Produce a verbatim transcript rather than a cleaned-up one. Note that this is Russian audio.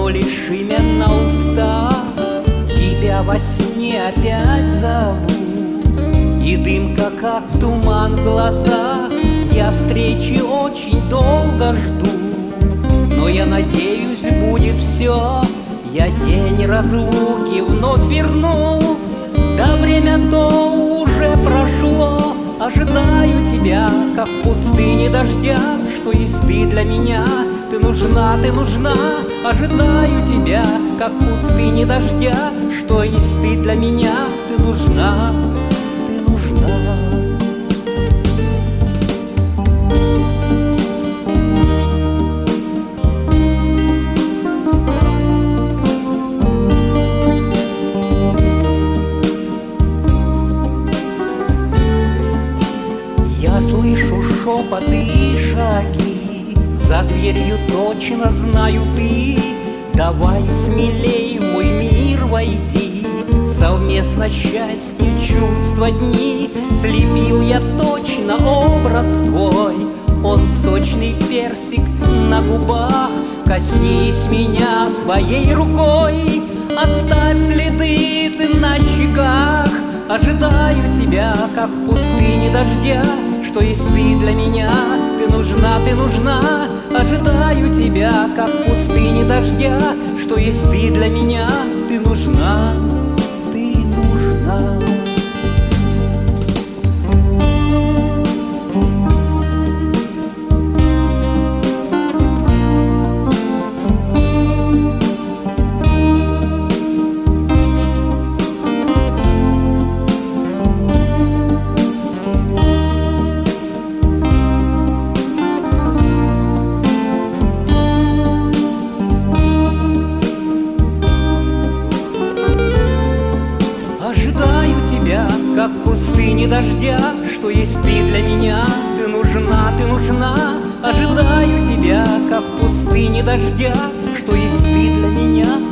одно лишь имя на устах, тебя во сне опять зову. И дымка, как туман в глазах, я встречи очень долго жду. Но я надеюсь, будет все, я день разлуки вновь верну. Да время то уже прошло, ожидаю тебя, как в пустыне дождя. Что есть ты для меня, ты нужна, ты нужна. Ожидаю тебя, как в пустыне дождя. Что есть ты для меня, ты нужна, ты нужна. Я слышу шепоты и шаги, за дверью точно знаю ты. Давай смелей в мой мир войди, совместно счастье, чувства, дни. Слепил я точно образ твой, он сочный персик на губах. Коснись меня своей рукой, оставь следы ты на щеках. Ожидаю тебя, как в пустыне дождя. Что есть ты для меня, ты нужна, ты нужна. Ожидаю тебя, как в пустыне дождя. Что есть ты для меня, ты нужна, ты нужна. Ожидаю тебя, как в пустыне дождя. Что есть ты для меня, ты нужна, ты нужна. Ожидаю тебя, как в пустыне дождя. Что есть ты для меня,